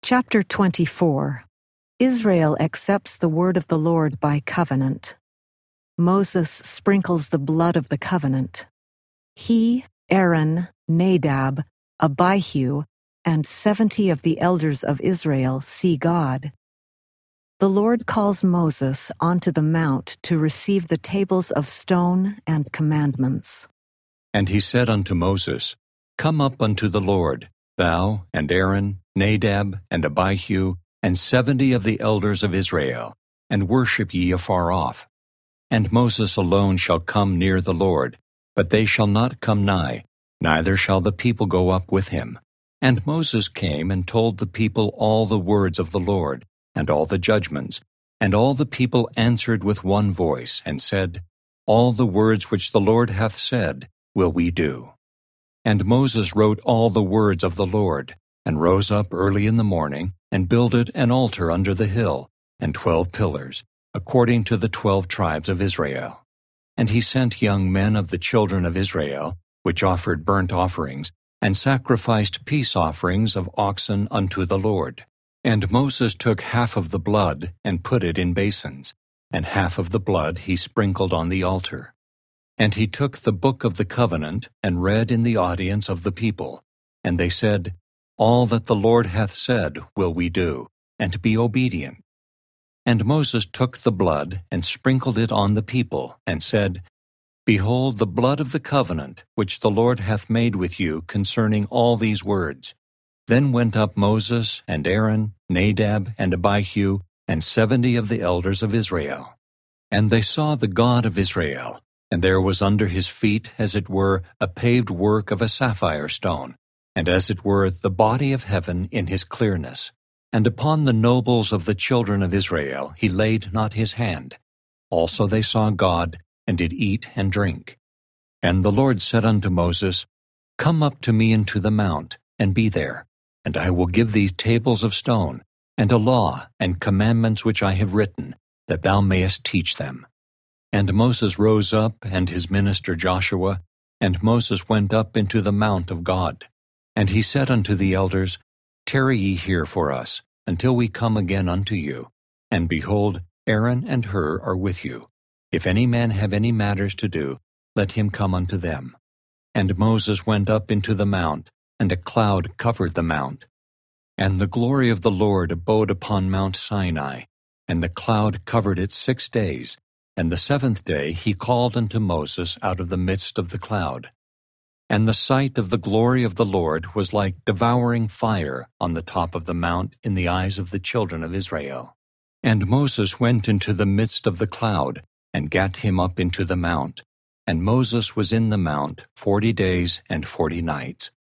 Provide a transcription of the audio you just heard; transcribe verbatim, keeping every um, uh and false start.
Chapter twenty-four. Israel accepts the word of the Lord by covenant. Moses sprinkles the blood of the covenant. He, Aaron, Nadab, Abihu, and seventy of the elders of Israel see God. The Lord calls Moses onto the mount to receive the tables of stone and commandments. And he said unto Moses, Come up unto the Lord, thou and Aaron, Nadab and Abihu, and seventy of the elders of Israel, and worship ye afar off. And Moses alone shall come near the Lord, but they shall not come nigh, neither shall the people go up with him. And Moses came and told the people all the words of the Lord, and all the judgments. And all the people answered with one voice, and said, All the words which the Lord hath said will we do. And Moses wrote all the words of the Lord, and rose up early in the morning, and builded an altar under the hill, and twelve pillars, according to the twelve tribes of Israel. And he sent young men of the children of Israel, which offered burnt offerings, and sacrificed peace offerings of oxen unto the Lord. And Moses took half of the blood, and put it in basins, and half of the blood he sprinkled on the altar. And he took the book of the covenant, and read in the audience of the people. And they said, All that the Lord hath said will we do, and be obedient. And Moses took the blood, and sprinkled it on the people, and said, Behold the blood of the covenant, which the Lord hath made with you concerning all these words. Then went up Moses, and Aaron, Nadab, and Abihu, and seventy of the elders of Israel. And they saw the God of Israel, and there was under his feet, as it were, a paved work of a sapphire stone, and as it were the body of heaven in his clearness. And upon the nobles of the children of Israel he laid not his hand. Also they saw God, and did eat and drink. And the Lord said unto Moses, Come up to me into the mount, and be there, and I will give thee tables of stone, and a law, and commandments which I have written, that thou mayest teach them. And Moses rose up, and his minister Joshua, and Moses went up into the mount of God. And he said unto the elders, Tarry ye here for us, until we come again unto you. And behold, Aaron and Hur are with you. If any man have any matters to do, let him come unto them. And Moses went up into the mount, and a cloud covered the mount. And the glory of the Lord abode upon Mount Sinai, and the cloud covered it six days. And the seventh day he called unto Moses out of the midst of the cloud. And the sight of the glory of the Lord was like devouring fire on the top of the mount in the eyes of the children of Israel. And Moses went into the midst of the cloud, and gat him up into the mount. And Moses was in the mount forty days and forty nights.